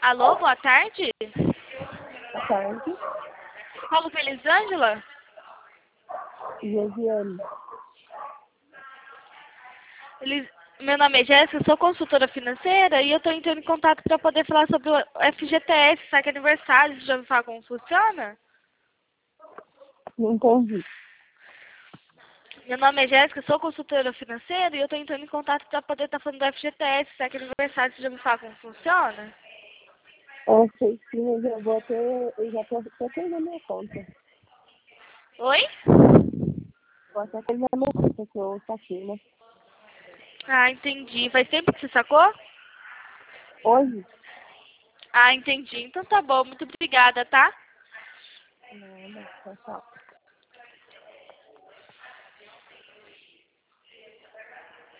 Alô, boa tarde. Boa tarde. Paulo Felizângela? Josiane. Meu nome é Jéssica, sou consultora financeira e eu estou entrando em contato para poder falar sobre o FGTS, saque aniversário. Você já ouviu falar como funciona? Não entendi. Meu nome é Jéssica, sou consultora financeira e eu estou entrando em contato para poder estar falando do FGTS, saque aniversário. Você já ouviu falar como funciona? Eu sei sim, eu já tô até na minha conta. Oi? Vou até ter na minha conta que eu saquei, né? Ah, entendi. Faz tempo que você sacou? Hoje? Ah, entendi. Então tá bom. Muito obrigada, tá? Nada, tchau, tchau.